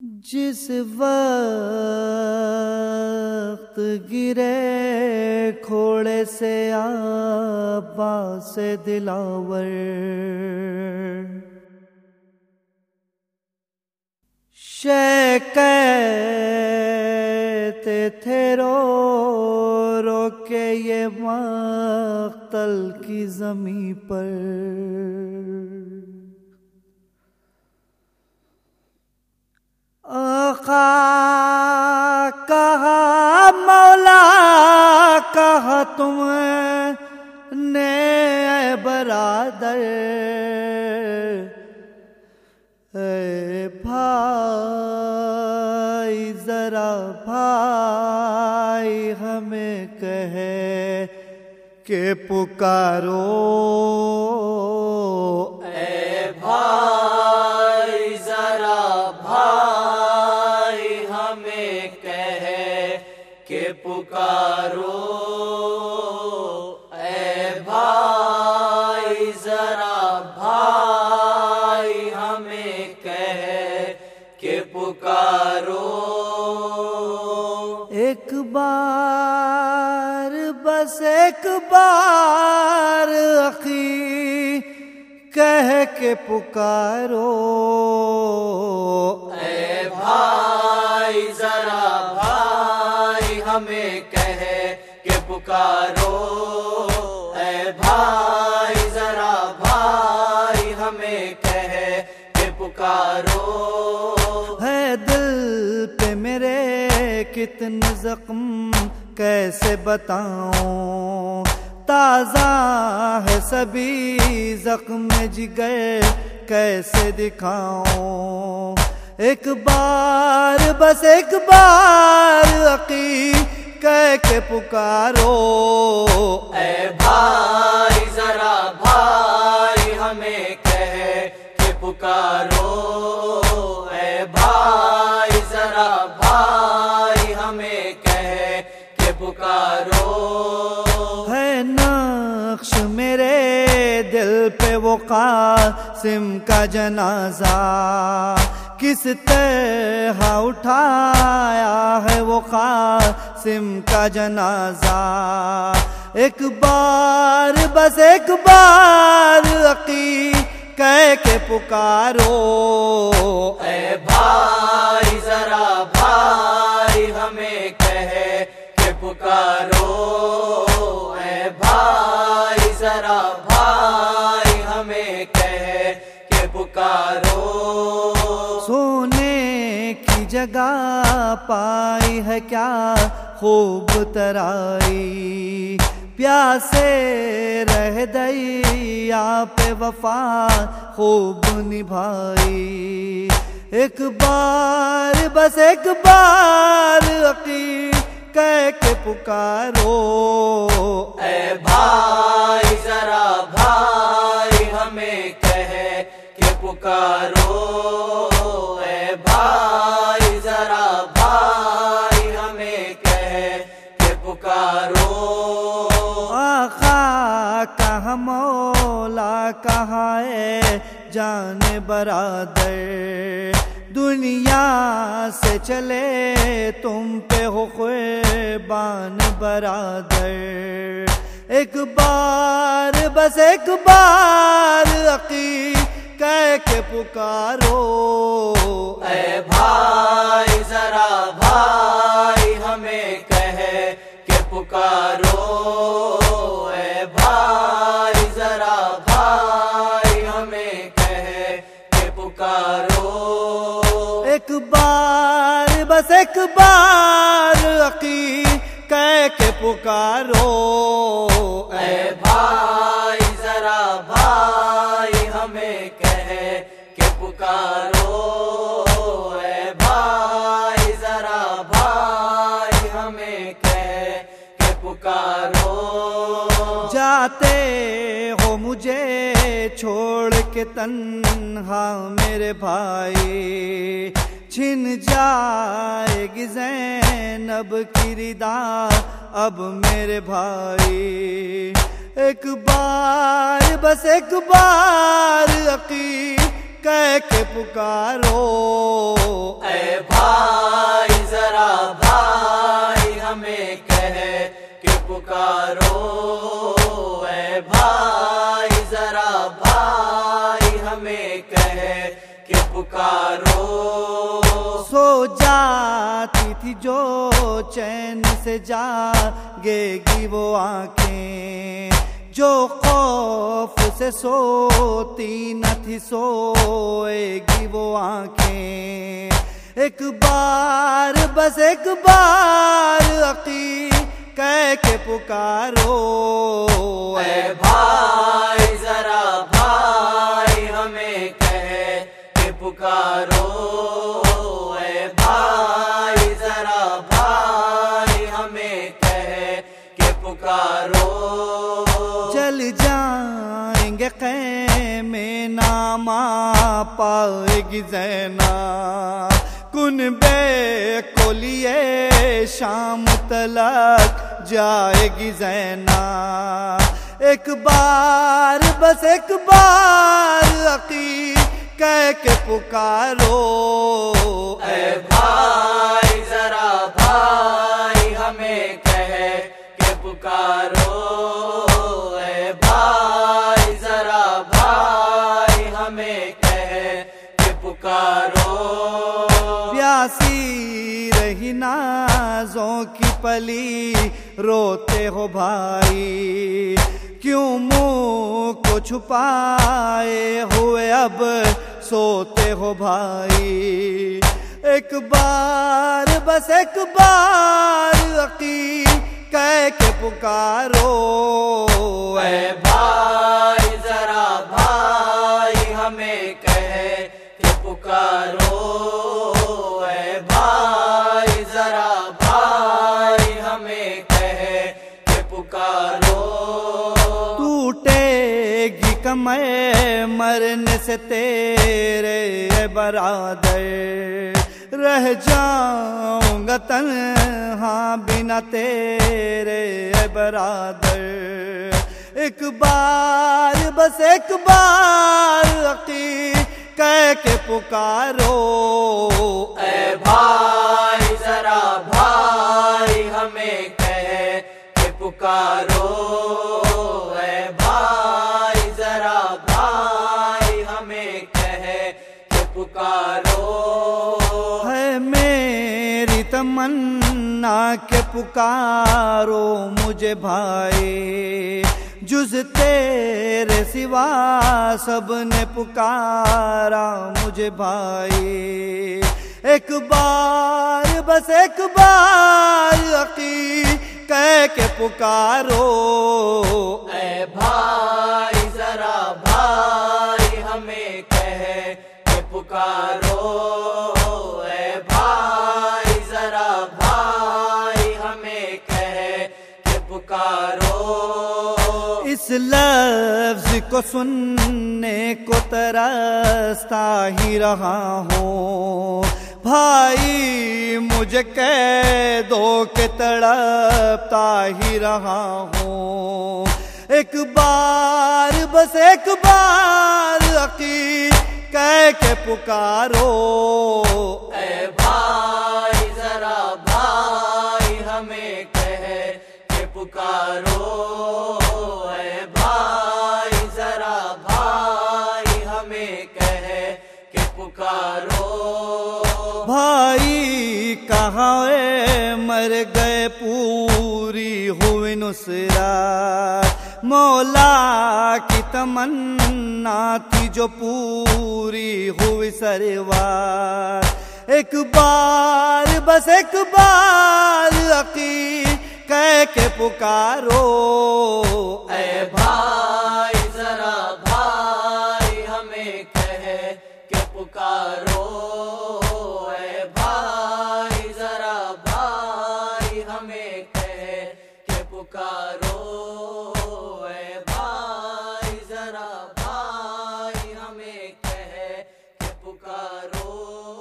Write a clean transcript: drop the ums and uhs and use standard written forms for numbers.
جس وقت گرے کھوڑے سے عباس دلاور، شے کہتے تھے رو رو کے یہ مقتل کی زمین پر، آقا کہا مولا کہا تم نے اے برادر، اے بھائی ذرا بھائی ہمیں کہے کہ پکارو، اے بھائی ذرا بھائی ہمیں کہے کہ پکارو، اے بھائی ذرا بھائی ہمیں کہے کہ پکارو، ایک بار بس ایک بار اخی کہہ کے پکارو، اے بھائی ذرا بھائی ہمیں کہے کہ پکارو، اے بھائی ذرا بھائی ہمیں کہے کہ پکارو، ہے دل پہ میرے کتنے زخم کیسے بتاؤں، تازہ ہے سبھی زخم جگر کیسے دکھاؤں، ایک بار بس ایک بار عقی کہہ کے پکارو، اے بھائی ذرا بھائی ہمیں کہے کہ پکارو، اے بھائی ذرا بھائی ہمیں کہے کہ پکارو، ہے نقش میرے دل پہ وہ قاسم کا جنازہ، کس طرح اٹھایا ہے وہ قاسم کا جنازہ، ایک بار بس ایک بار عقی کہہ کے پکارو، اے بھائی ذرا بھائی ہمیں کہے کہ پکارو، اے بھائی ذرا بھائی ہمیں کہے کہ پکارو، سونے کی جگہ پائی ہے کیا خوب ترائی، پیاسے رہ دریا پہ وفا خوب نبھائی، ایک بار بس ایک بار عقی کہہ کے پکارو، اے بھائی ذرا بھائی ہمیں کہے کہ پکارو، اے بھائی ذرا بھائی ہمیں کہے کہ پکارو، آقا کہاں مولا کہاں ہے جان برادر، دنیا سے چلے تم پہ ہو قربان برادر، ایک بار بس ایک بار عقی کہہ کے پکارو، اے بھائی ذرا بھائی ہمیں کہے کہ پکارو، اے بھائی ذرا بھائی ہمیں کہے کہ پکارو، ایک بار بس ایک بار عقی کہہ کے پکارو، اے بھائی ذرا بھائی ہمیں کہے کہ پکارو، اے بھائی ذرا بھائی ہمیں کہے کہ پکارو، جاتے ہو مجھے چھوڑ کے تنہا میرے بھائی، چھن جائے گی زینب کی ردا اب میرے بھائی، ایک بار بس ایک بار عقیق کہہ کے پکارو، اے کہ پکارو. سو جاتی تھی جو چین سے جاگے گی وہ آنکھیں، جو خوف سے سوتی نہ تھی سوئے گی وہ آنکھیں. ایک بار بس ایک بار عقیق کہہ کے پکارو. اے بھائی ذرا بھائی ہمیں کہہ کے پکارو. اے بھائی ذرا بھائی ہمیں کہہ کے پکارو. چل جائیں گے خیمے نام پائے گی زینب، کنبے کو لیے شام تلک جائے گی زینب. ایک بار بس ایک بار عقیق کہہ کے پکارو. اے بھائی ذرا بھائی ہمیں کہہ کے پکارو. اے بھائی ذرا بھائی ہمیں کہہ کے پکارو. پیاسی رہی نازوں کی پلی روتے ہو بھائی، کیوں منہ کو چھپائے ہوئے اب سوتے ہو بھائی. ایک بار بس ایک بار عقیق کہہ کے پکارو. اے بھائی ذرا بھائی ہمیں کہہ کے پکارو. اے بھائی ذرا بھائی ہمیں کہہ کے پکارو. ٹوٹے گی کمر مرنے سے تیرے اے برادر، رہ جاؤں گا تنہا بنا تیرے اے برادر. ایک بار بس ایک بار عقیق کہہ کے پکارو. اے بھائی ذرا بھائی ہمیں کہہ کے پکارو. اے بھائی ذرا بھائی ہمیں کہہ کے پکارو. ہے میری تمنا کہ پکارو مجھے بھائی، جز تیرے سوا سب نے پکارا مجھے بھائی. ایک بار بس ایک بار عقیق کہہ کے پکارو. اے بھائی ذرا بھائی ہمیں کہہ کے پکارو. اے بھائی ذرا بھائی ہمیں کہہ کے پکارو. اس لفظ کو سننے کو ترستا ہی رہا ہوں بھائی، مجھے کہہ دو کہ تڑپتا ہی رہا ہوں. ایک بار بس ایک بار عقیق کہہ کے پکارو. اے بھائی ذرا بھائی ہمیں کہہ کے پکارو. اے بھائی ذرا بھائی ہمیں کہہ کے پکارو. بھائی کہاں مر گئے پوری ہوئی نصرت، مولا کی تمنا تھی جو پوری ہوئی سروار. ایک بار بس ایک بار عقیق کہہ کے پکارو. اے بھائی ذرا بھائی ہمیں کہہ کے پکارو. اے بھائی ذرا بھائی ہمیں کہہ کے پکارو. اے بھائی ذرا بھائی ہمیں کہہ کے پکارو.